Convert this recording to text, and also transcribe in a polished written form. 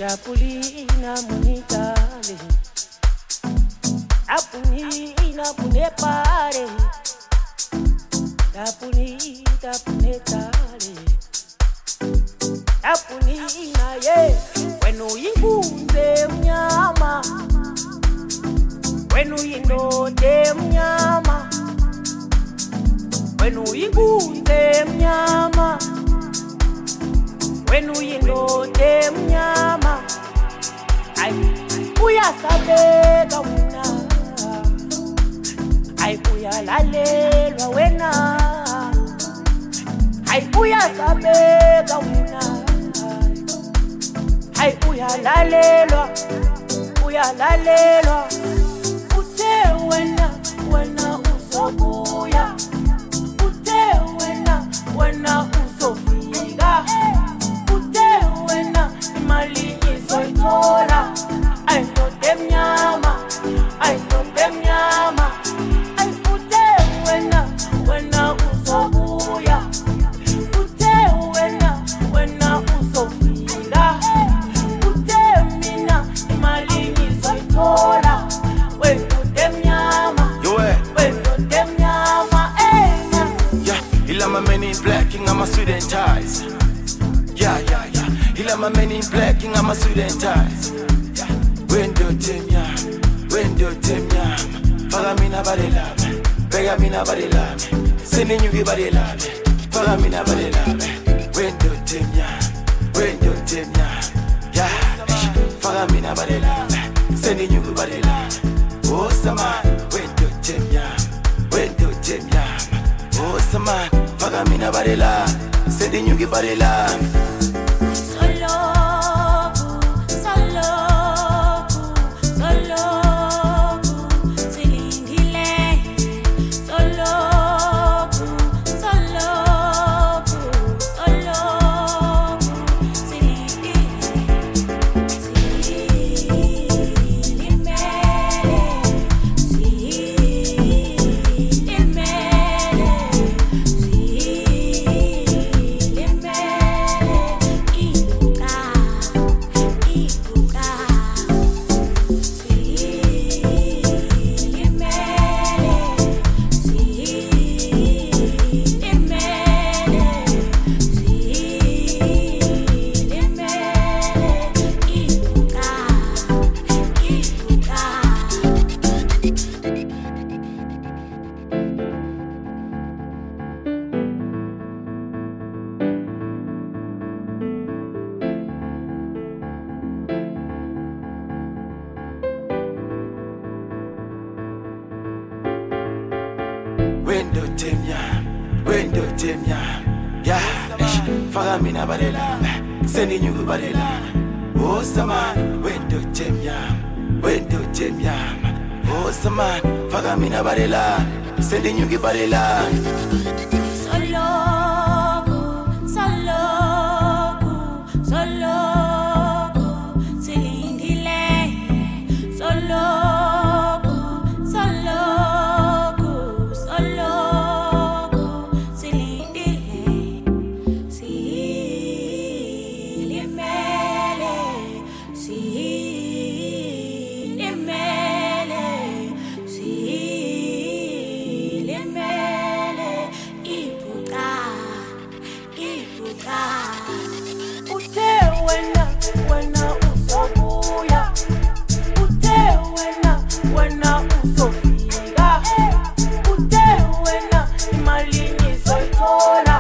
Tapulina munitale, apunina punepare, tapunita punetale, tapunina ye, wenu yingunze mnyama, wenu yindote mnyama, wenu yingunze mnyama, wenu yindote mnyama. Ay, uyasabeka wena, ay uyalalelwa wena, ay uyasabeka wena, ay uyalalelwa, uyalalelwa. Uthe wena uzobuya, uthe wena uzofika, uthe wena imali izoyithola. I know them nyama, I know them nyama. I put them when uzobuya, put them when uzofika, put them mina imali izoyithola. When put them nyama, when put them nyama, yeah. He like my men in black, king of my suit and ties. Yeah. He like my men in black, king of my suit and ties. Wendo temya, faga mina badelabe, pega mina badelabe, seni nyugi badelabe, faga mina badelabe. Wendo temya, yeah, faga mina badelabe, seni nyugi badelabe. Oh sama, wendo temya, oh sama, faga mina badelabe, seni nyugi badelabe. Wendo temya, yeah, faga mina badelabe, seni nyugu badelabe. Oh sama, wendo temya, oh sama, faga mina badelabe, seni nyugu badelabe. Uzofika, uthe wena imali izoyithola.